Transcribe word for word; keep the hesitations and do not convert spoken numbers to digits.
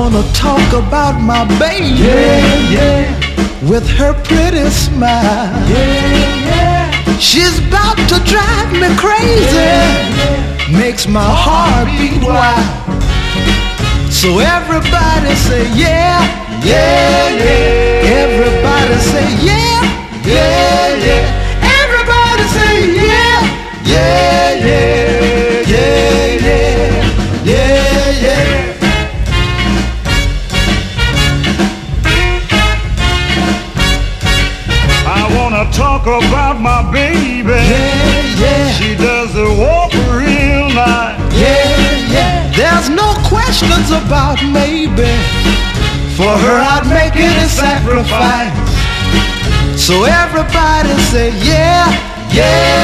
wanna talk about my baby. Yeah, yeah. With her pretty smile. Yeah, yeah. She's about to drive me crazy. Yeah, yeah. Makes my heart beat wild. So everybody say yeah, yeah, yeah. Everybody say yeah, yeah, yeah. Everybody say yeah, yeah, yeah, yeah, yeah, yeah, yeah. I wanna talk about my baby. Yeah, yeah. She does the walk real nice. Yeah, yeah. There's no questions about maybe. For her I'd make any sacrifice. So everybody say yeah, yeah.